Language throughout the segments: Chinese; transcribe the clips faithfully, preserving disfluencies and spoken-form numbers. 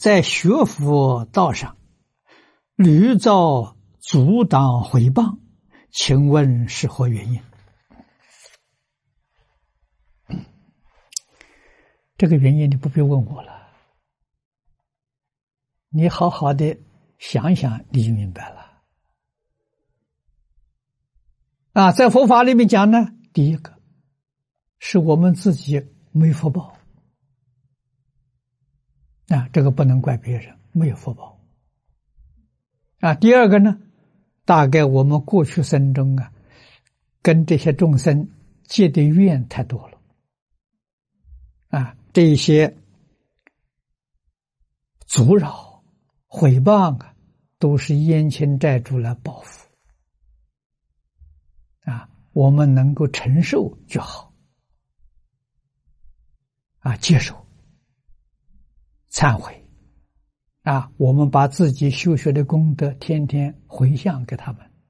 在学佛道上屡遭阻挡毁谤，请问是何原因？这个原因你不必问我了，你好好的想一想，你就明白了。啊，在佛法里面讲呢，第一个是我们自己没福报，啊，这个不能怪别人，没有福报。啊，第二个呢，大概我们过去生中啊，跟这些众生结的怨太多了，啊，这些阻扰、毁谤啊，都是冤亲债主来报复。啊，我们能够承受就好，啊，接受、忏悔，啊，我们把自己修学的功德天天回向给他们，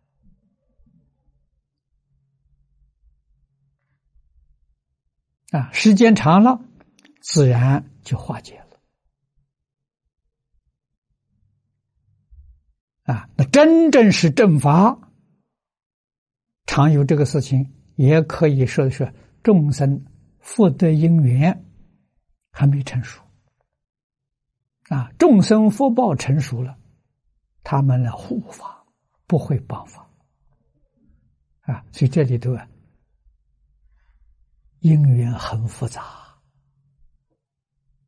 啊，时间长了，自然就化解了。啊，那真正是正法。常有这个事情，也可以说是众生福德因缘还没成熟，啊，众生福报成熟了，他们来护法，不会谤法，啊，所以这里头啊，因缘很复杂，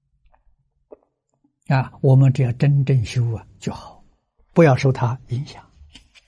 啊，我们只要真正修啊就好，不要受它影响。